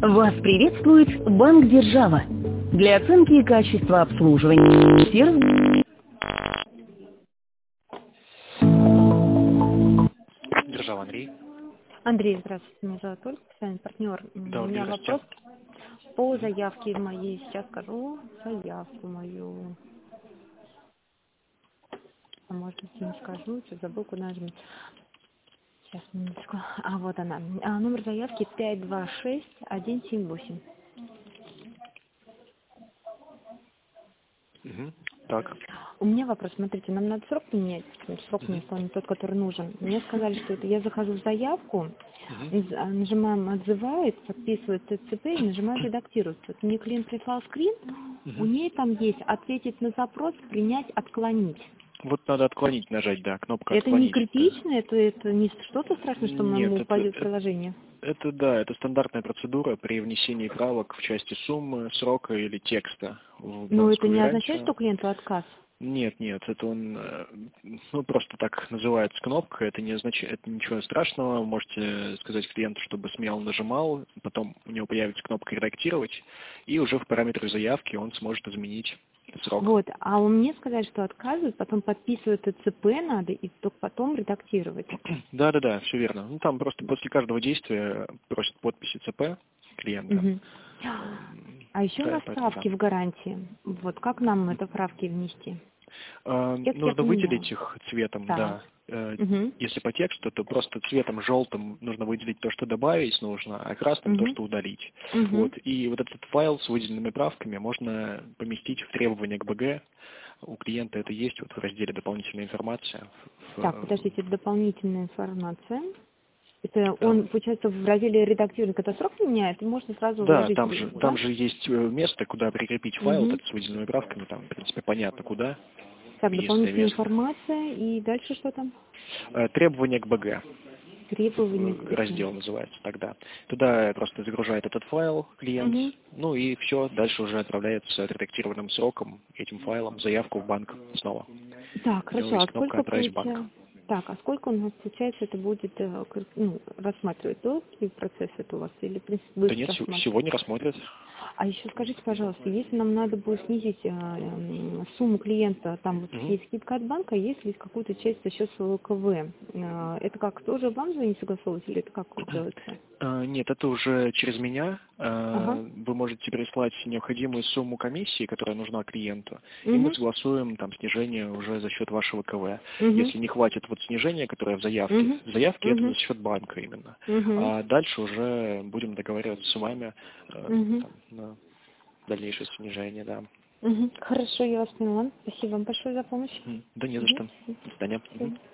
Вас приветствует Банк Держава. Для оценки качества обслуживания сервиса... Держава, Андрей. Андрей, здравствуйте, меня зовут Ольга, специальный партнер. Да, У меня вопрос здравствуйте. по заявке моей. Сейчас скажу заявку мою. А может быть, не скажу, что забыл, куда нажать. Сейчас, минуточку. А, вот она. Номер заявки 526178. Так. У меня вопрос, смотрите, нам надо срок менять, срок мне не тот, который нужен. Мне сказали, что это я захожу в заявку, нажимаем «Отзывает», подписывает ТЦП и нажимаем «Редактировать». Вот мне клиент прислал скрин, у нее там есть «Ответить на запрос», «Принять», «Отклонить». Вот надо отклонить, нажать, да, кнопка Это не отклонить. критично, это не что-то страшное, что Нет, ему упадет приложение? это стандартная процедура при внесении правок в части суммы, срока или текста в Но это банковскую не означает, гарантию. что клиенту отказ? Нет, это он, просто так называется кнопка, это не означает, это ничего страшного, можете сказать клиенту, чтобы смело нажимал, потом у него появится кнопка «Редактировать», и уже в параметрах заявки он сможет изменить срок. Вот, а он мне сказали, что отказывают, потом подписывают ТЦП надо, и только потом редактировать. Да, все верно. Ну, там просто после каждого действия просят подписи ЦП клиента. Мгм. А еще у Да, нас поэтому правки в гарантии. Вот как нам это правки внести? Текст я нужно поменяла. выделить их цветом, Так. да. Угу. Если по тексту, то просто цветом желтым нужно выделить то, что добавить нужно, а красным то, Угу. что удалить. Угу. Вот. И вот этот файл с выделенными правками можно поместить в требования к БГ. У клиента это есть вот в разделе «Дополнительная информация». Так, подождите, дополнительная информация. Это Там, он, получается, в разделе редактирования, когда срок меняет, и можно сразу да, вложить, там да? же есть место, куда прикрепить файл Угу. этот с выделенными правками. Там, в принципе, понятно, куда. Так, Единственное дополнительная место. информация, и дальше что там? Требования к БГ. Требования к БГ. Раздел называется тогда. Туда просто загружает этот файл клиент, Угу. ну и все, дальше уже отправляется отредактированным сроком этим файлом заявку в банк снова. Так, У него хорошо, а есть кнопка сколько «Отправить в банк». получается? Так, а сколько у нас получается это будет рассматривать долгий процесс это у вас или в принципе Да быстро нет, рассматривать? сегодня рассмотрят. А еще скажите, пожалуйста, если нам надо будет снизить сумму клиента, там вот Мгм. есть скидка от банка, есть ли какую-то часть за счет своего КВ? Это как, тоже вам звонить согласовывать или это как делается? Нет, это уже через меня. Ага. Вы можете прислать необходимую сумму комиссии, которая нужна клиенту, и мы Угу. согласуем там снижение уже за счет вашего КВ. Угу. Если не хватит вот снижения, которое Угу. в заявке это Угу. за счет банка именно. Угу. А дальше уже будем договариваться с вами Угу. там, на дальнейшее снижение, да. Угу. Хорошо, я вас поняла. Спасибо вам большое за помощь. Да не за Угу. что. До свидания. Всё.